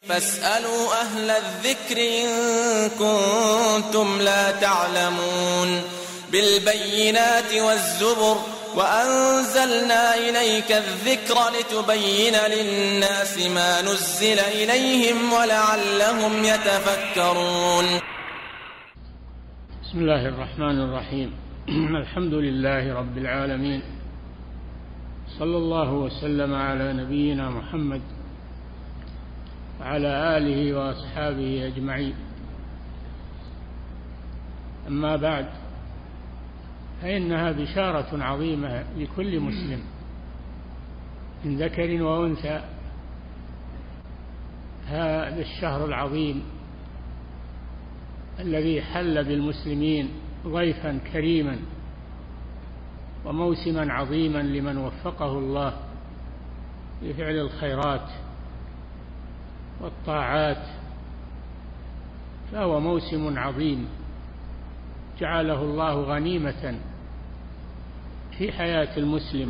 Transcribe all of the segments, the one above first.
فاسألوا أهل الذكر إن كنتم لا تعلمون بالبينات والزبر وأنزلنا إليك الذكر لتبين للناس ما نزل إليهم ولعلهم يتفكرون. بسم الله الرحمن الرحيم. الحمد لله رب العالمين، صلى الله وسلم على نبينا محمد وعلى آله وأصحابه أجمعين. أما بعد، فإنها بشارة عظيمة لكل مسلم من ذكر وأنثى. هذا الشهر العظيم الذي حل بالمسلمين ضيفا كريما وموسما عظيما لمن وفقه الله لفعل الخيرات والطاعات، فهو موسم عظيم جعله الله غنيمة في حياة المسلم،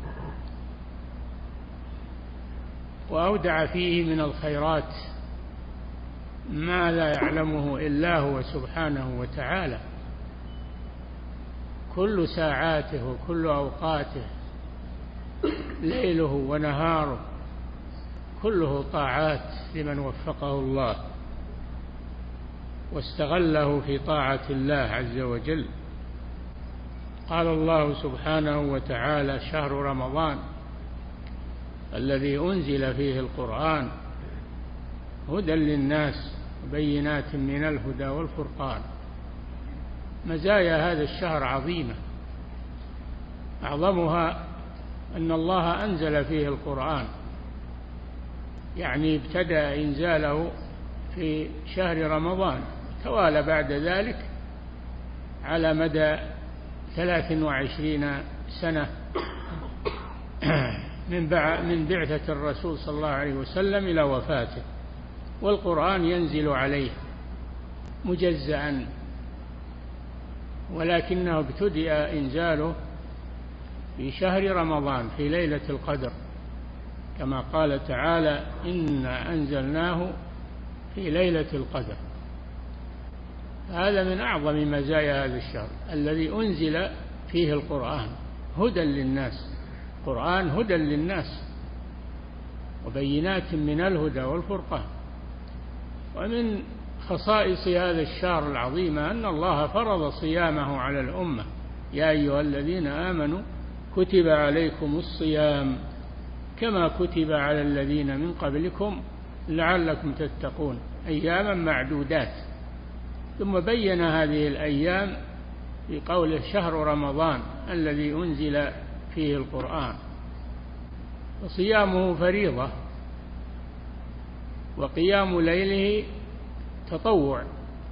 وأودع فيه من الخيرات ما لا يعلمه إلا هو سبحانه وتعالى. كل ساعاته وكل أوقاته، ليله ونهاره، كله طاعات لمن وفقه الله واستغله في طاعة الله عز وجل. قال الله سبحانه وتعالى: شهر رمضان الذي أنزل فيه القرآن هدى للناس وبينات من الهدى والفرقان. مزايا هذا الشهر عظيمة، أعظمها أن الله أنزل فيه القرآن، يعني ابتدأ إنزاله في شهر رمضان، توالى بعد ذلك على مدى 23 سنة من بعثة الرسول صلى الله عليه وسلم إلى وفاته، والقرآن ينزل عليه مجزأ، ولكنه ابتدأ إنزاله في شهر رمضان في ليلة القدر، كما قال تعالى: إنا أنزلناه في ليلة القدر. هذا من أعظم مزايا هذا الشهر الذي أنزل فيه القرآن هدى للناس. القرآن هدى للناس وبينات من الهدى والفرقان. ومن خصائص هذا الشهر العظيم أن الله فرض صيامه على الأمة: يا أيها الذين آمنوا كتب عليكم الصيام كما كتب على الذين من قبلكم لعلكم تتقون، أياما معدودات. ثم بين هذه الأيام في قوله: شهر رمضان الذي أنزل فيه القرآن. وصيامه فريضة، وقيام ليله تطوع،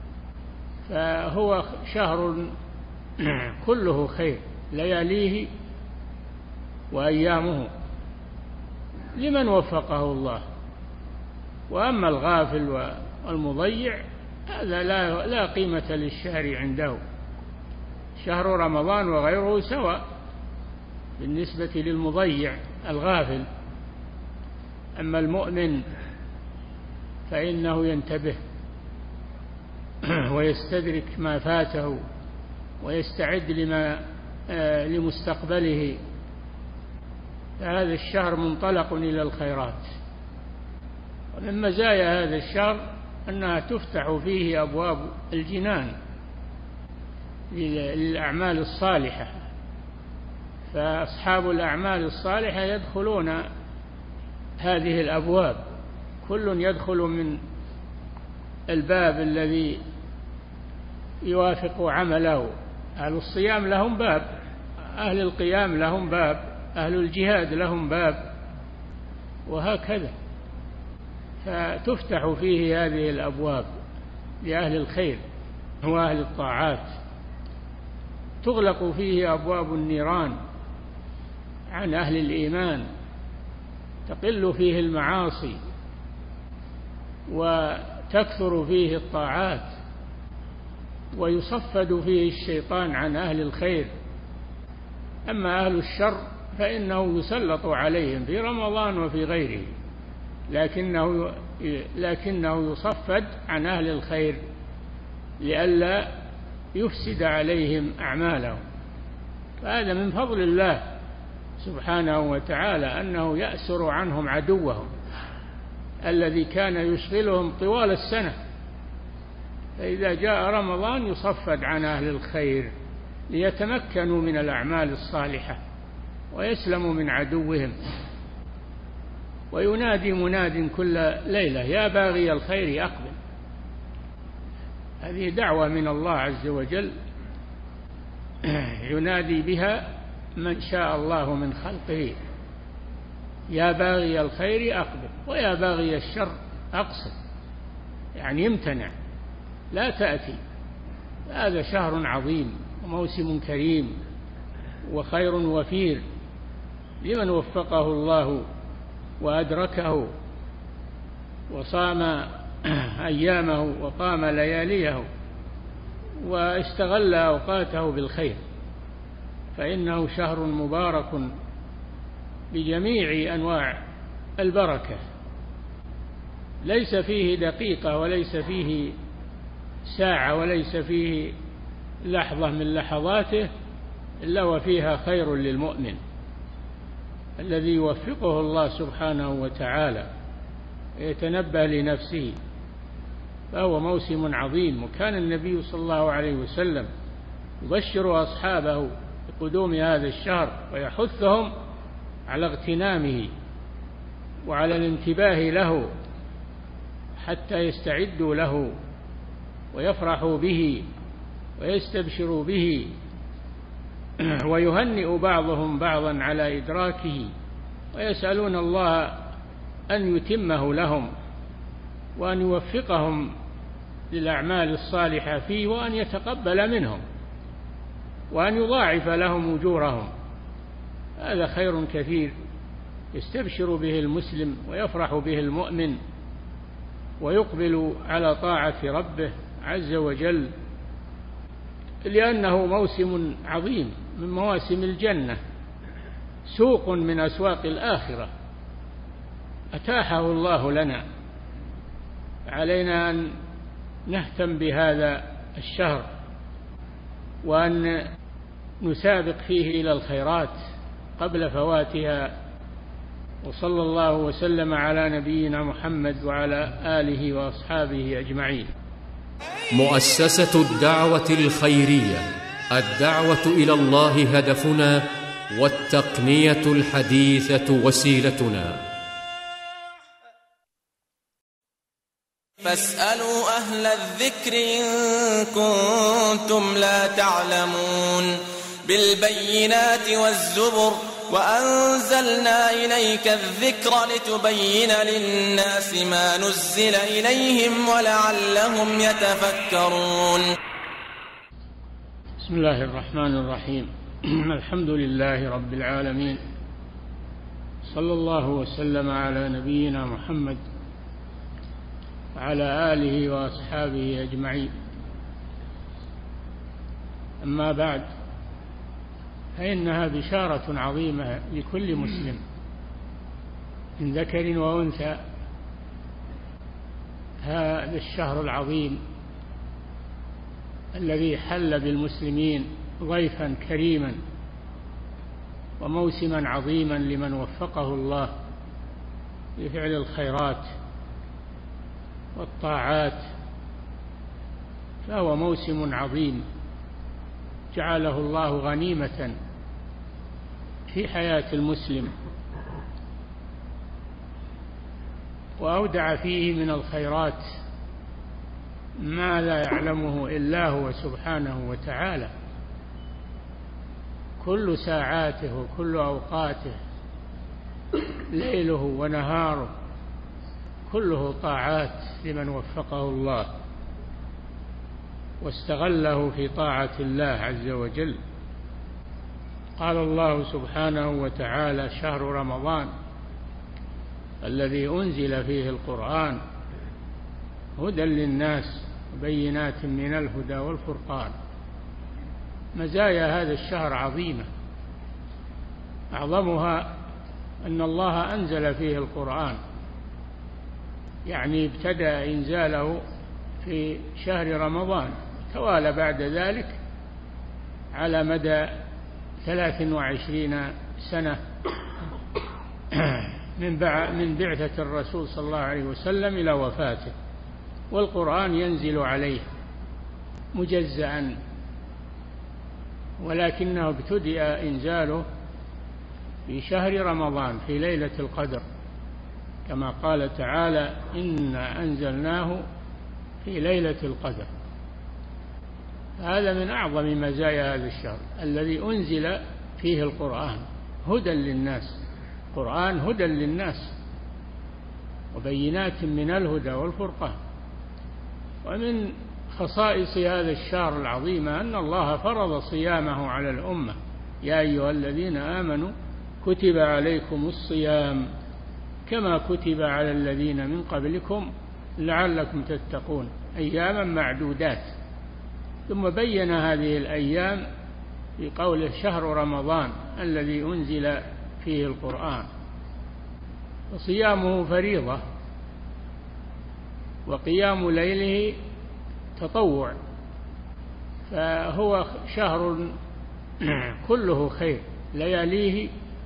فهو شهر كله خير، لياليه وأيامه لمن وفقه الله. وأما الغافل والمضيع هذا لا قيمة للشهر عنده. شهر رمضان وغيره سواء بالنسبة للمضيع الغافل. أما المؤمن فإنه ينتبه ويستدرك ما فاته ويستعد لمستقبله. فهذا الشهر منطلق إلى الخيرات. ومن مزايا هذا الشهر أنها تفتح فيه أبواب الجنان للأعمال الصالحة، فأصحاب الأعمال الصالحة يدخلون هذه الأبواب، كل يدخل من الباب الذي يوافق عمله. أهل الصيام لهم باب، أهل القيام لهم باب، أهل الجهاد لهم باب، وهكذا. فتفتح فيه هذه الأبواب لأهل الخير وأهل الطاعات. تغلق فيه أبواب النيران عن أهل الإيمان، تقل فيه المعاصي وتكثر فيه الطاعات، ويصفد فيه الشيطان عن أهل الخير. أما أهل الشر فإنه يسلط عليهم في رمضان وفي غيره، لكنه يصفد عن أهل الخير لئلا يفسد عليهم أعمالهم. فهذا من فضل الله سبحانه وتعالى أنه يأسر عنهم عدوهم الذي كان يشغلهم طوال السنة، فإذا جاء رمضان يصفد عن أهل الخير ليتمكنوا من الأعمال الصالحة ويسلموا من عدوهم. وينادي مناد كل ليلة يا باغي الخير أقبل. هذه دعوة من الله عز وجل ينادي بها من شاء الله من خلقه، يا باغي الخير أقبل ويا باغي الشر أقصر، يعني امتنع لا تأتي. هذا شهر عظيم وموسم كريم وخير وفير لمن وفقه الله وأدركه وصام أيامه وقام لياليه واستغل أوقاته بالخير، فإنه شهر مبارك بجميع أنواع البركة، ليس فيه دقيقة وليس فيه ساعة وليس فيه لحظة من لحظاته إلا وفيها خير للمؤمن الذي يوفقه الله سبحانه وتعالى يتنبه لنفسه. فهو موسم عظيم، وكان النبي صلى الله عليه وسلم يبشر أصحابه بقدوم هذا الشهر ويحثهم على اغتنامه وعلى الانتباه له حتى يستعدوا له ويفرحوا به ويستبشروا به، ويهنئ بعضهم بعضا على إدراكه ويسألون الله أن يتمه لهم وأن يوفقهم للأعمال الصالحة فيه وأن يتقبل منهم وأن يضاعف لهم أجورهم. هذا خير كثير يستبشر به المسلم ويفرح به المؤمن ويقبل على طاعة ربه عز وجل، لأنه موسم عظيم من مواسم الجنة، سوق من أسواق الآخرة أتاحه الله لنا. علينا أن نهتم بهذا الشهر وأن نسابق فيه إلى الخيرات قبل فواتها. وصلى الله وسلم على نبينا محمد وعلى آله وأصحابه أجمعين. مؤسسة الدعوة الخيرية، الدعوة إلى الله هدفنا، والتقنية الحديثة وسيلتنا. فاسألوا أهل الذكر إن كنتم لا تعلمون. بالبينات والزبر وأنزلنا إليك الذكر لتبين للناس ما نزل إليهم ولعلهم يتفكرون. بسم الله الرحمن الرحيم. الحمد لله رب العالمين، صلى الله وسلم على نبينا محمد وعلى آله وأصحابه أجمعين. أما بعد، فإنها بشارة عظيمة لكل مسلم من ذكر وأنثى. هذا الشهر العظيم الذي حل بالمسلمين ضيفا كريما وموسما عظيما لمن وفقه الله لفعل الخيرات والطاعات، فهو موسم عظيم جعله الله غنيمة في حياة المسلم، وأودع فيه من الخيرات ما لا يعلمه إلا هو سبحانه وتعالى. كل ساعاته وكل أوقاته، ليله ونهاره، كله طاعات لمن وفقه الله واستغله في طاعة الله عز وجل. قال الله سبحانه وتعالى: شهر رمضان الذي أنزل فيه القرآن هدى للناس وبينات من الهدى والفرقان. مزايا هذا الشهر عظيمة، أعظمها أن الله أنزل فيه القرآن يعني ابتدأ إنزاله في شهر رمضان، توالى بعد ذلك على مدى 23 سنة من بعثة الرسول صلى الله عليه وسلم إلى وفاته، والقرآن ينزل عليه مجزأ، ولكنه ابتدأ إنزاله في شهر رمضان في ليلة القدر، كما قال تعالى: إنا أنزلناه في ليلة القدر. هذا من أعظم مزايا هذا الشهر الذي أنزل فيه القرآن هدى للناس. القرآن هدى للناس وبينات من الهدى والفرقان. ومن خصائص هذا الشهر العظيم أن الله فرض صيامه على الأمة: يا أيها الذين آمنوا كتب عليكم الصيام كما كتب على الذين من قبلكم لعلكم تتقون، أياما معدودات. ثم بين هذه الأيام في قوله: شهر رمضان الذي أنزل فيه القرآن. وصيامه فريضة، وقيام ليله تطوع، فهو شهر كله خير، لياليه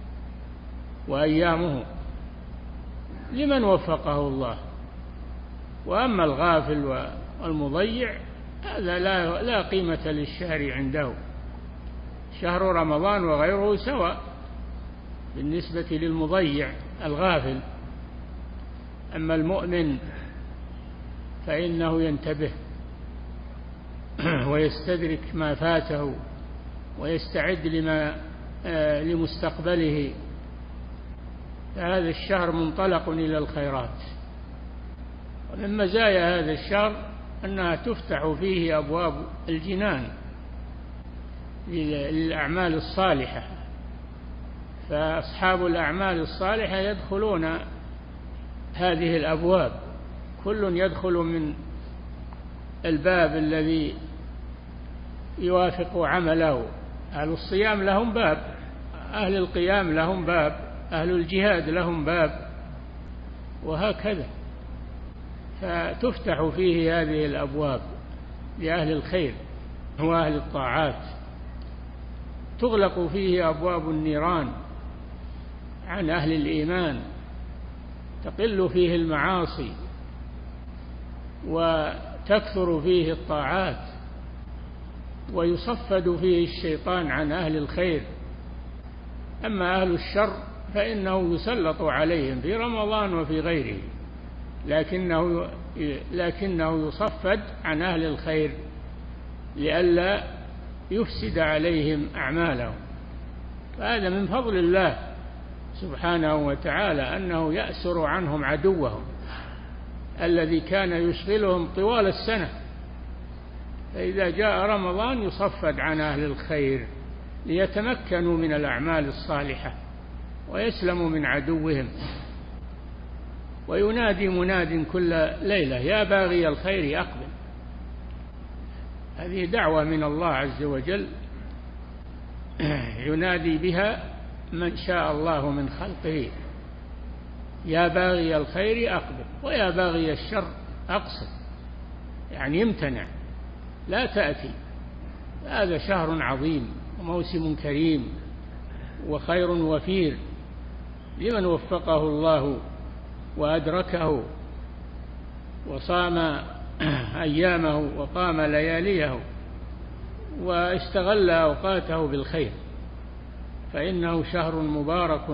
وأيامه لمن وفقه الله. وأما الغافل والمضيع هذا لا قيمة للشهر عنده. شهر رمضان وغيره سواء بالنسبة للمضيع الغافل. أما المؤمن فإنه ينتبه ويستدرك ما فاته ويستعد لمستقبله. فهذا الشهر منطلق إلى الخيرات. ومن مزايا هذا الشهر أنها تفتح فيه أبواب الجنان للأعمال الصالحة، فأصحاب الأعمال الصالحة يدخلون هذه الأبواب، كل يدخل من الباب الذي يوافق عمله. أهل الصيام لهم باب، أهل القيام لهم باب، أهل الجهاد لهم باب، وهكذا. فتفتح فيه هذه الأبواب لأهل الخير وأهل الطاعات، تغلق فيه أبواب النيران عن أهل الإيمان، تقل فيه المعاصي وتكثر فيه الطاعات، ويصفد فيه الشيطان عن أهل الخير. أما أهل الشر فإنه يسلط عليهم في رمضان وفي غيره، لكنه يصفد عن أهل الخير لئلا يفسد عليهم أعمالهم. فهذا من فضل الله سبحانه وتعالى أنه يأسر عنهم عدوهم الذي كان يشغلهم طوال السنة، فإذا جاء رمضان يصفد عن أهل الخير ليتمكنوا من الأعمال الصالحة ويسلموا من عدوهم. وينادي مناد كل ليلة: يا باغي الخير أقبل. هذه دعوة من الله عز وجل ينادي بها من شاء الله من خلقه: يا باغي الخير أقبل، ويا باغي الشر أقصر، يعني امتنع لا تأتي. هذا شهر عظيم وموسم كريم وخير وفير لمن وفقه الله وأدركه وصام أيامه وقام لياليه واستغل أوقاته بالخير، فإنه شهر مبارك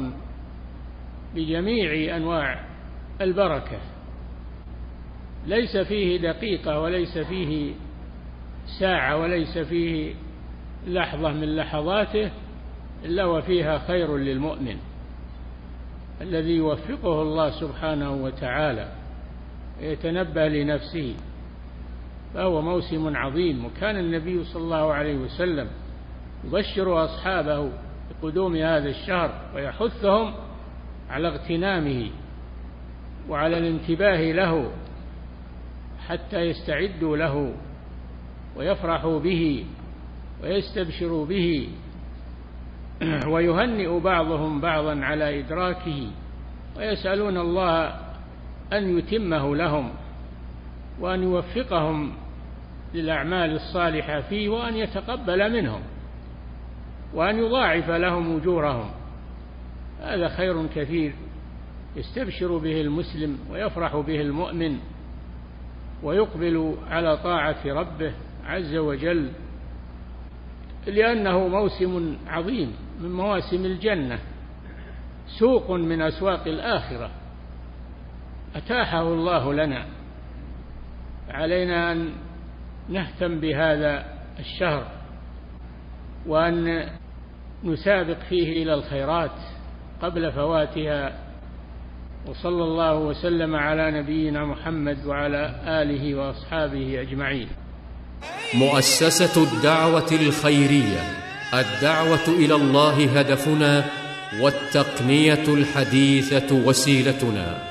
بجميع أنواع البركة، ليس فيه دقيقة وليس فيه ساعة وليس فيه لحظة من لحظاته إلا وفيها خير للمؤمن الذي يوفقه الله سبحانه وتعالى يتنبه لنفسه. فهو موسم عظيم. وكان النبي صلى الله عليه وسلم يبشر أصحابه بقدوم هذا الشهر ويحثهم على اغتنامه وعلى الانتباه له حتى يستعدوا له ويفرحوا به ويستبشروا به، ويهنئ بعضهم بعضا على إدراكه، ويسألون الله أن يتمه لهم وأن يوفقهم للأعمال الصالحة فيه، وأن يتقبل منهم، وأن يضاعف لهم أجورهم. هذا خير كثير يستبشر به المسلم ويفرح به المؤمن، ويقبل على طاعة ربه عز وجل، لأنه موسم عظيم من مواسم الجنة، سوق من أسواق الآخرة أتاحه الله لنا. علينا أن نهتم بهذا الشهر، وأن نسابق فيه إلى الخيرات قبل فواتها. وصلى الله وسلم على نبينا محمد وعلى آله وأصحابه أجمعين. مؤسسة الدعوة الخيرية، الدعوة إلى الله هدفنا، والتقنية الحديثة وسيلتنا.